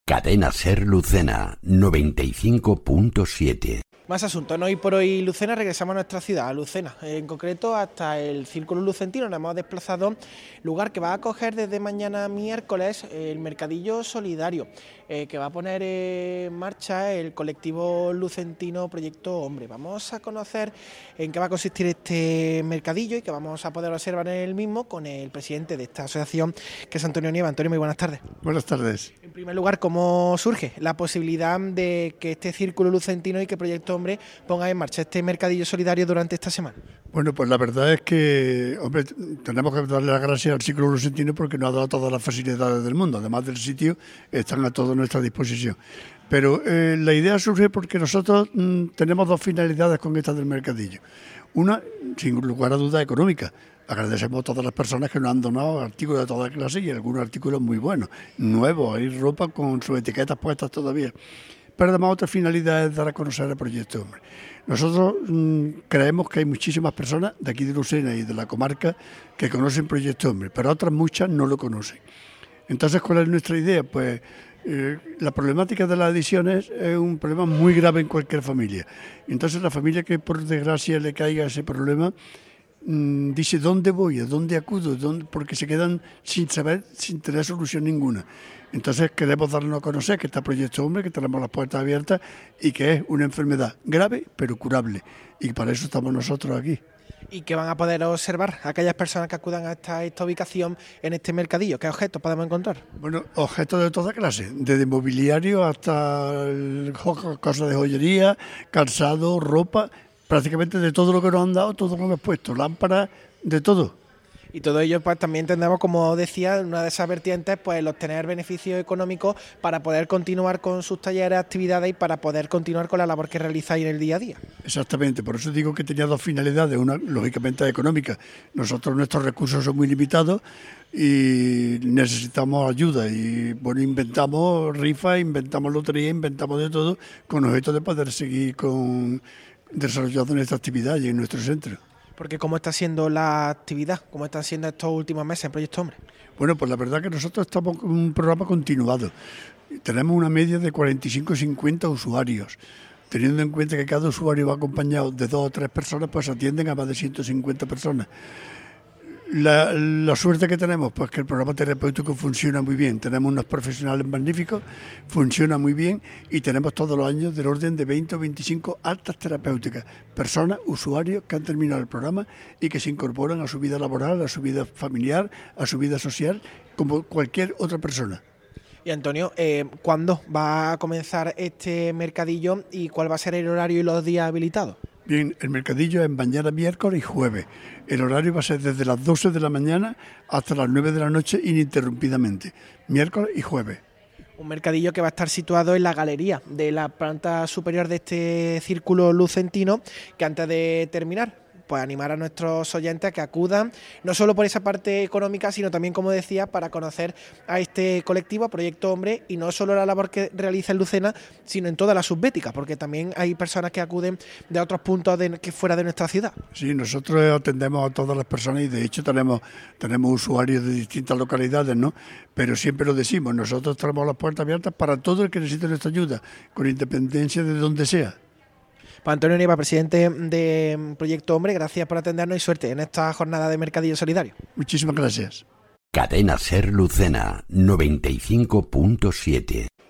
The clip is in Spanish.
Cadena Ser Lucena 95.7. Más asuntos, ¿no? Hoy por hoy, Lucena, regresamos a nuestra ciudad, a Lucena, en concreto hasta el Círculo Lucentino. Nos hemos desplazado, lugar que va a acoger desde mañana miércoles el Mercadillo Solidario, que va a poner en marcha el colectivo lucentino Proyecto Hombre. Vamos a conocer en qué va a consistir este mercadillo y que vamos a poder observar en el mismo con el presidente de esta asociación, que es Antonio Nieva. Antonio, muy buenas tardes. Buenas tardes. En primer lugar, ¿cómo surge la posibilidad de que este Círculo Lucentino y que Proyecto Hombre ponga en marcha este mercadillo solidario durante esta semana? Bueno, pues la verdad es que, hombre, tenemos que darle las gracias al Círculo Lucentino porque nos ha dado todas las facilidades del mundo. Además del sitio, están a toda nuestra disposición. Pero la idea surge porque nosotros tenemos dos finalidades con esta del mercadillo. Una, sin lugar a duda, económica. Agradecemos a todas las personas que nos han donado artículos de toda clase y algunos artículos muy buenos, nuevos, hay ropa con sus etiquetas puestas todavía. Pero además otra finalidad es dar a conocer el Proyecto Hombre. Nosotros creemos que hay muchísimas personas de aquí de Lucena y de la comarca que conocen Proyecto Hombre, pero otras muchas no lo conocen. Entonces, ¿cuál es nuestra idea? Pues la problemática de las adicciones es un problema muy grave en cualquier familia. Entonces, la familia que por desgracia le caiga ese problema dice ¿dónde voy? ¿A dónde acudo? Porque se quedan sin saber, sin tener solución ninguna. Entonces queremos darnos a conocer que está Proyecto Hombre, que tenemos las puertas abiertas y que es una enfermedad grave pero curable. Y para eso estamos nosotros aquí. ¿Y que van a poder observar aquellas personas que acudan a esta ubicación en este mercadillo? ¿Qué objetos podemos encontrar? Bueno, objetos de toda clase, desde mobiliario hasta cosas de joyería, calzado, ropa, prácticamente de todo lo que nos han dado, todo lo que hemos puesto, lámparas, de todo. Y todo ello pues también tendremos, como decía, una de esas vertientes, pues el obtener beneficios económicos para poder continuar con sus talleres, actividades y para poder continuar con la labor que realizáis en el día a día. Exactamente, por eso digo que tenía dos finalidades, una lógicamente económica. Nosotros nuestros recursos son muy limitados y necesitamos ayuda y bueno, inventamos rifas, inventamos lotería, inventamos de todo con objeto de poder seguir desarrollando nuestra actividad y en nuestro centro. Porque ¿cómo está siendo la actividad? ¿Cómo están siendo estos últimos meses en Proyecto Hombre? Bueno, pues la verdad que nosotros estamos con un programa continuado. Tenemos una media de 45-50 usuarios. Teniendo en cuenta que cada usuario va acompañado de 2 o 3 personas, pues atienden a más de 150 personas. La suerte que tenemos, pues que el programa terapéutico funciona muy bien. Tenemos unos profesionales magníficos, funciona muy bien y tenemos todos los años del orden de 20 o 25 altas terapéuticas. Personas, usuarios que han terminado el programa y que se incorporan a su vida laboral, a su vida familiar, a su vida social, como cualquier otra persona. Y Antonio, ¿cuándo va a comenzar este mercadillo y cuál va a ser el horario y los días habilitados? Bien, el mercadillo es mañana, miércoles y jueves. El horario va a ser desde las 12 de la mañana hasta las 9 de la noche ininterrumpidamente, miércoles y jueves. Un mercadillo que va a estar situado en la galería de la planta superior de este Círculo Lucentino, que antes de terminar, pues animar a nuestros oyentes a que acudan, no solo por esa parte económica, sino también, como decía, para conocer a este colectivo, a Proyecto Hombre, y no solo la labor que realiza en Lucena, sino en toda la subbética, porque también hay personas que acuden de otros puntos que fuera de nuestra ciudad. Sí, nosotros atendemos a todas las personas y de hecho tenemos usuarios de distintas localidades, ¿no? Pero siempre lo decimos, nosotros tenemos las puertas abiertas para todo el que necesite nuestra ayuda, con independencia de donde sea. Pues Antonio Nieva, presidente de Proyecto Hombre, gracias por atendernos y suerte en esta jornada de Mercadillo Solidario. Muchísimas gracias. Cadena Ser Lucena 95.7.